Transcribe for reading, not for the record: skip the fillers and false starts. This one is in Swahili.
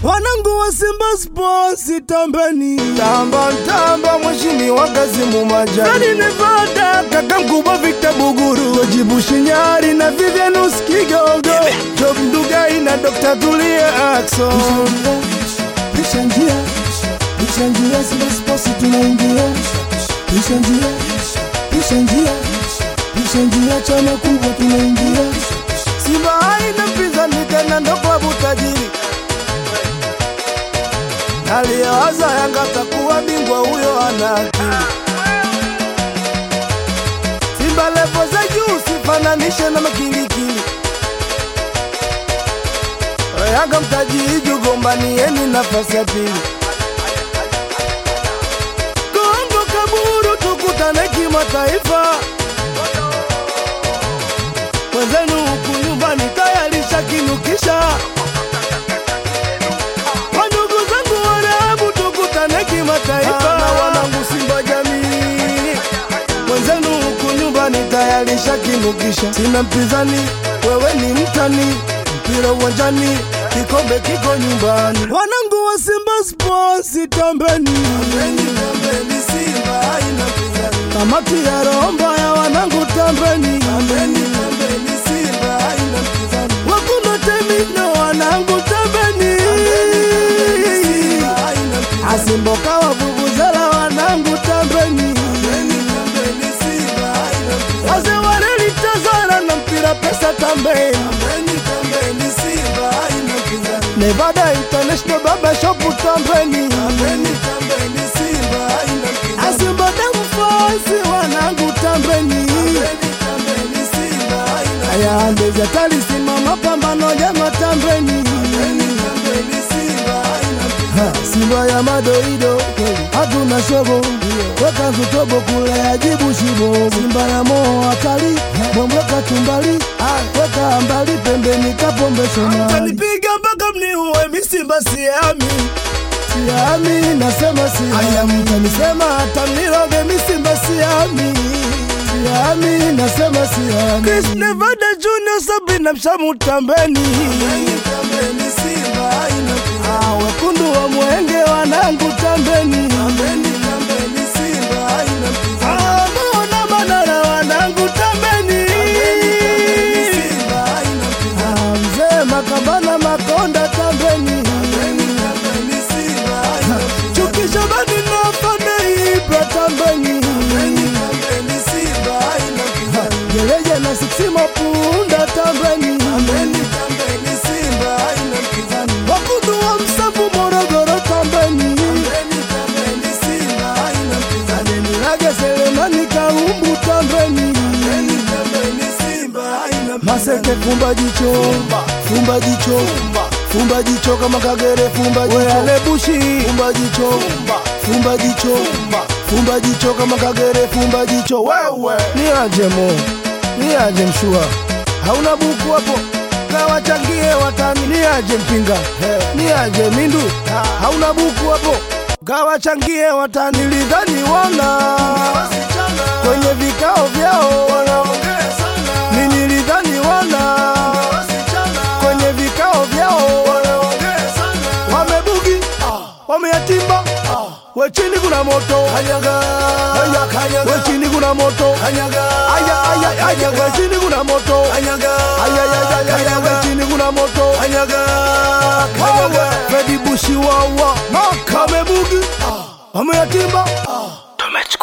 Wanangu wa Simba Sports tambeni. Tamba mheshimiwa Kazimu Majani. Nani Nevada kaka mkubwa Victor Buguru. Wajibu Shinyari na Vivianus Kigogo. Job Ndugai na Dr. Tulia Axon. Pisha njia Simba Sports tunaingia. Pisha njia chama kubwa tunaingia. Simba haina mpinzani tena ndo klabu tajiri. Aliyewaza Yanga takuwa bingwa huyo ana akili. Simba levo za juu sifananishe na makilikili. Yanga mtaji gombanieni nafasi ya pili. Kongo Kaburu tukutane kimataifa. Wenzenu huku nyumbani tayarisha kinukisha. Wandugu zangu Waarabu tukutane kimataifa. Na wanangu Simba jamii. Wenzenu huku nyumbani tayarisha kinukisha. Sina mpinzani, wewe ni mtani. Mpira uwanjani, kikombe kiko nyumbani. Wanangu wa Simba Sports tambeni. Tambeni Simba haina mpinzani. Kamati ya Romba ya wanangu tambeni. Tambeni Simba haina mpinzani. Wakuna temino wanangu tambeni. Simba haina mpinzani. Asimboka wa vuvuzela wanangu tambeni. Tambeni Simba haina mpinzani. Waze wareli tazara na mpira pesa tambeni. Tambeni Simba haina mpinzani. Nevada International Baba Shop tambeni. Tambeni Simba haina mpinzani. Asimba damu fosi wanangu tambeni. Tambeni Simba haina mpinzani. Aya andeza talisimama pambano jama tambeni. Tambeni Simba haina mpinzani. Simba ya madoido hatuna shobo. Weka zutobo kule ajibu shibo. Simba ya moho hatari mwemweka tumbali. Weka mbali pembeni kapombe shona. Mtanipiga mpaka mniue mi Simba siami. Siami nasema siami. Aya mtanisema hata mniroge mi Simba siami. Siami nasema siami. Chris Nevada Junior Sabina Mshamu tambeni. Tambeni Simba haina mpinzani. Wekundu wa Mwenge wanangu tambeni. Tambeni Simba haina mpinzani. Mbona Manara wanangu tambeni. Simba haina mpinzani. Mzee Makambana Makonda tambeni. Tambeni Simba haina mpinzani. Chukisha badi na Fane Ibra tambeni. Tambeni Simba haina mpinzani. Geleje na Siximo Punda tambeni. Tambeni Simba haina mpinzani. Wakundu wa Msafu Morogoro tambeni. Tambeni Simba haina mpinzani. Nilage Selemani Kaumbu tambeni. Tambeni Simba haina mpinzani. Maseke fumba jicho kama Kagere fumba jicho. Weale Bushi fumba jicho kama Kagere fumba jicho. Wewe ni aje Mshua, hauna buku hapo gawachangie watani. Ni aje Mpinga, ni aje Mindu, hauna buku hapo gawachangie watani. Nilidhani wana kwenye vikao vyao wanaongea sana. Nilidhani wana kwenye vikao vyao wanaongea sana. Wamebugi wameyatimba. Wechini kuna moto kanyaga. Wechini kuna moto kanyaga. Wechini kuna moto kanyaga. Wechini kuna moto kanyaga. Fedi Bushi wawa Wamebugi wameyatimba.